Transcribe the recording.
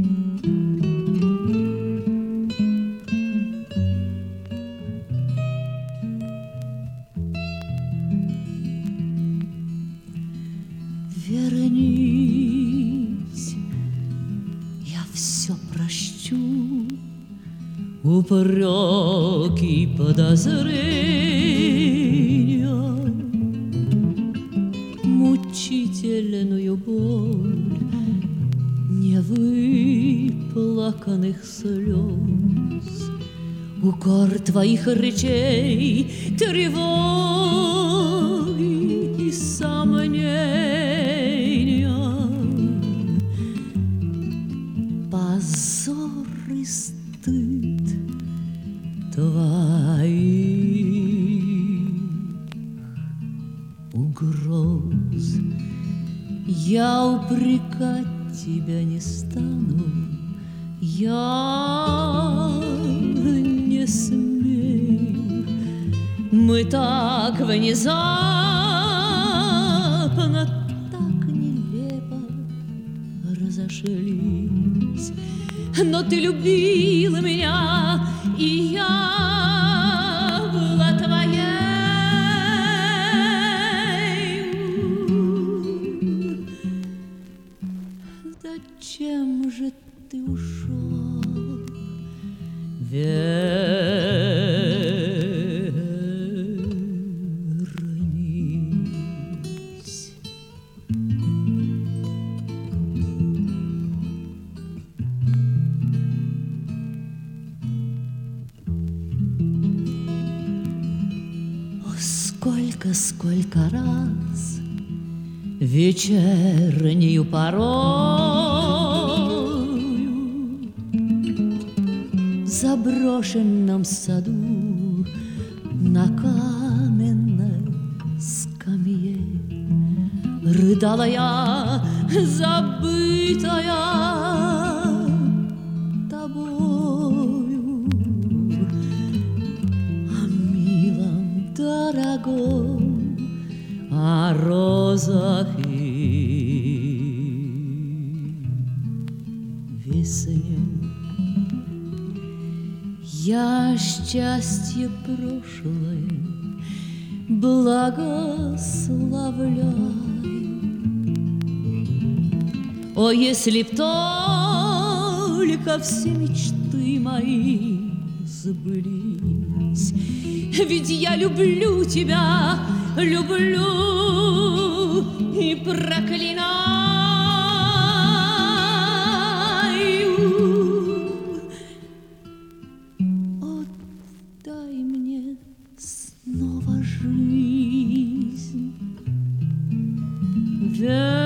Вернись, я все прощу, упреки, подозрения, мучительную боль невыплаканных слез, укор твоих речей, тревоги и сомнения, позор и стыд твоих угроз. Я упрекать тебя не стану, я не смею. Мы так внезапно, так нелепо разошлись, но ты любила меня, и я была твоей. Зачем же ты ушел? Вернись. О, сколько раз вечернюю порою в заброшенном саду на каменной скамье рыдала я, забытая тобою, о милом, дорогом, о розах и весне. Я счастье прошлое благословляю. О, если б только все мечты мои сбылись, ведь я люблю тебя, люблю и проклинаю. Отдай мне снова жизнь.